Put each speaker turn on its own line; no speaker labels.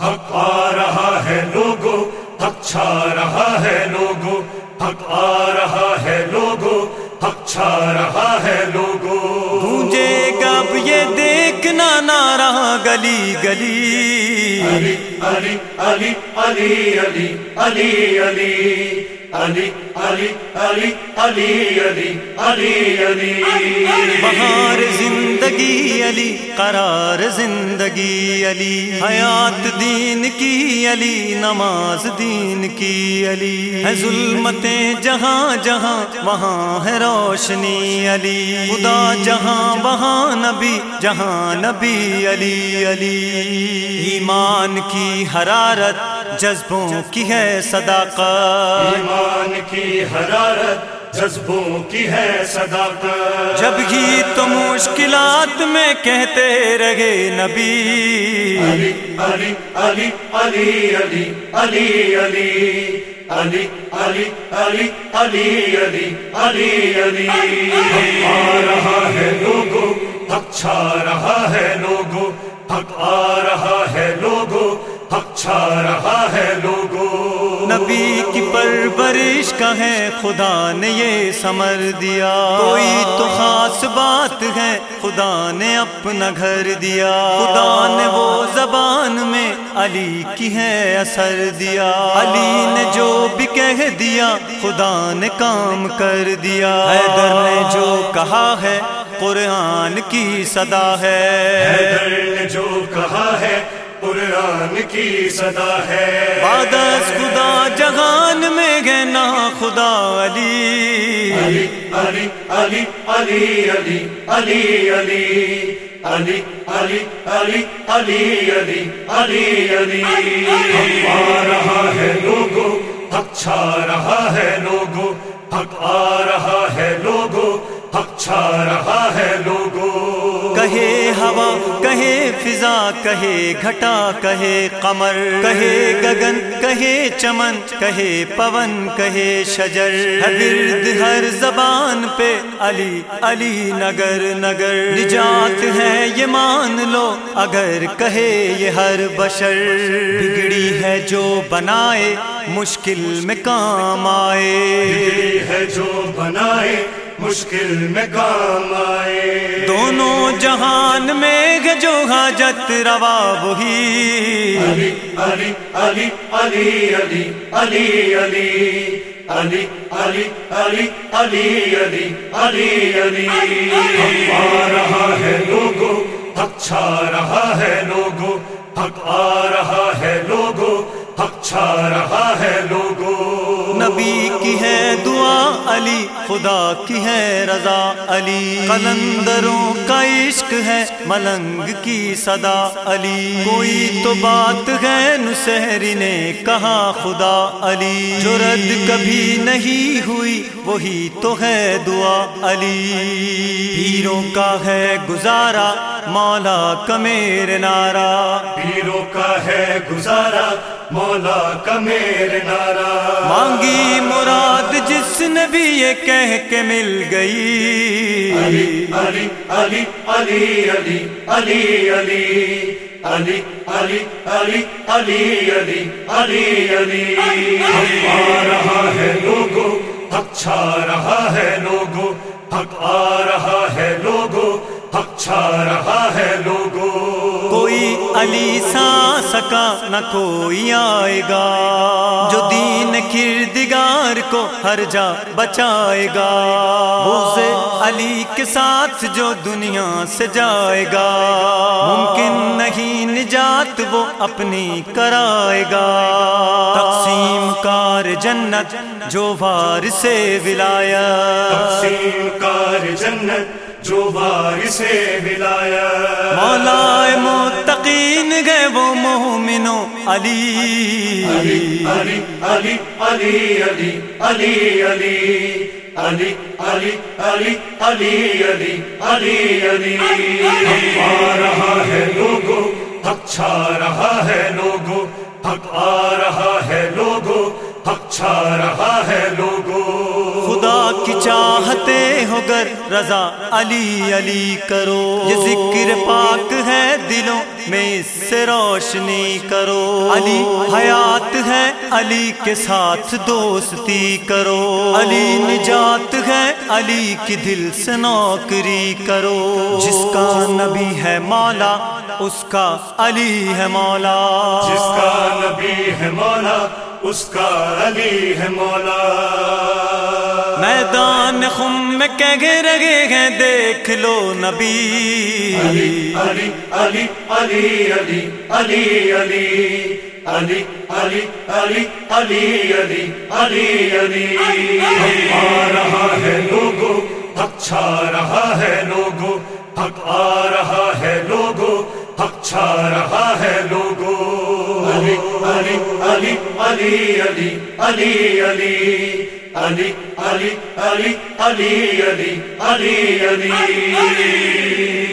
حق آ رہا ہے لوگو، حق چھا رہا ہے لوگو، حق آ رہا ہے لوگو، حق چھا رہا ہے لوگو۔
گونجے گا اب یہ دیکھنا نعرہ گلی گلی،
علی علی علی علی علی علی علی علی علی علی علی علی علی علی۔
بہار زندگی علی، قرار زندگی علی، حیات دین کی علی، نماز دین کی علی، ہے ظلمتیں جہاں جہاں وہاں ہے روشنی علی، خدا جہاں وہاں نبی جہاں نبی علی علی۔ ایمان کی حرارت جذبوں کی ہے صداقت،
ایمان کی حرارت جذبوں کی ہے صداقت،
جب ہی تو مشکلات میں کہتے رہے نبی
علی علی علی علی علی علی علی علی علی علی علی علی علی علی۔ حق آ رہا ہے لوگو، حق چھا رہا ہے لوگو، حق آ رہا ہے لوگو، حق چھا رہا ہے لوگو۔
نبی کی پرورش کا ہے خدا نے یہ ثمر دیا، کوئی تو خاص بات ہے خدا نے اپنا گھر دیا، خدا نے وہ زبان میں علی کی ہے اثر دیا، علی نے جو بھی کہہ دیا خدا نے کام کر دیا، حیدر نے جو کہا ہے قرآن کی صدا ہے،
حیدر نے جو کہا ہے قرآن کی صدا ہے،
بعد از خدا جہان میں ہے نا خدا علی
علی علی علی علی علی علی علی علی علی علی علی علی علی علی۔ حق آ رہا ہے لوگو، حق چھا رہا ہے لوگو، حق آ رہا ہے لوگو، حق چھا رہا ہے لوگو۔
کہے ہوا کہے فضا کہے گھٹا کہے قمر، کہے گگن کہے چمن کہے پون کہے شجر، ہے ورد ہر زبان پہ علی علی نگر نگر، نجات ہے یہ مان لو اگر کہے یہ ہر بشر، بگڑی ہے جو بنائے مشکل میں کام آئے،
بگڑی ہے جو بنائے مشکل میں کام آئے،
دونوں جہان میں ہے جو حاجت روا وہی
علی علی علی علی علی علی علی علی علی علی علی علی علی علی۔ حق آ رہا ہے لوگو، حق چھا رہا ہے لوگو، حق آ رہا ہے لوگو، حق چھا رہا ہے لوگو۔
نبی کی ہے دعا علی، خدا کی ہے رضا علی، قلندروں کا عشق ہے ملنگ کی صدا علی، کوئی تو بات ہے نصیری نے کہا خدا علی، جو رد کبھی نہیں ہوئی وہی تو ہے دعا علی، پیروں کا ہے گزارا مولا کا میرے نعرہ،
پیروں کا ہے گزارا مولا کا میرے نعرہ،
مانگی مراد جس نے بھی یہ کہہ کے مل گئی،
علی علی علی علی علی علی علی علی علی علی علی علی علی علی۔ حق آ رہا ہے لوگو، حق چھا رہا ہے لوگو، حق آ رہا ہے لوگو، حق چھا رہا ہے لوگو۔
کوئی علی سا سکا نہ کوئی آئے گا، جو دین کردگار کو ہر جا بچائے گا، بغض علی کے ساتھ جو دنیا سے جائے گا، ممکن نہیں نجات وہ اپنی کرائے گا، تقسیم کار جنت جو وارث ولایت،
تقسیم کار جنت جو وارث ولایت،
مولا متقین گئے وہ مومنوں علی
علی علی علی علی علی علی علی علی علی علی علی علی علی علی۔ حق آ رہا ہے لوگو، حق چھا رہا ہے لوگو، حق آ رہا ہے لوگو، حق چھا رہا ہے لوگو۔
خدا کی چاہتے ہو گر گر رضا علی علی کرو، یہ ذکر پاک ہے دلوں میں اس سے روشنی کرو، علی حیات ہے علی کے ساتھ دوستی کرو، علی نجات ہے علی کی دل سے نوکری کرو، جس کا نبی ہے مولا اس کا علی ہے مولا،
جس کا نبی ہے مولا اس کا علی ہے مولا۔
میدان خم میں کہہ رہے ہیں دیکھ لو نبی،
علی علی علی علی علی علی علی علی علی علی علی علی علی علی حق آ رہا ہے لوگو، حق چھا رہا ہے لوگو، حق آ رہا ہے لوگو، حق چھا رہا ہے لوگو، علی علی علی علی علی علی علی علی علی علی علی علی علی علی